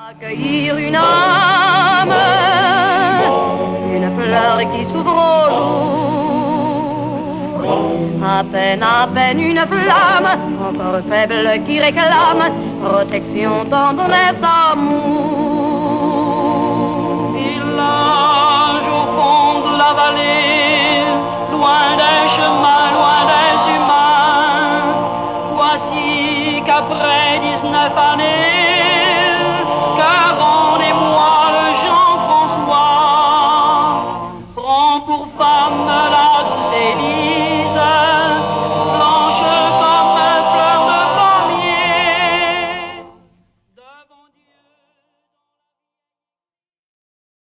Accueillir une âme, une fleur qui s'ouvre au jour, à peine une flamme, encore faible qui réclame protection, tendresse, amour. Village au fond de la vallée, loin des chemins, loin des humains, voici qu'après 19 années, Caron et moi, le Jean-François, prend pour femme la douce Élie.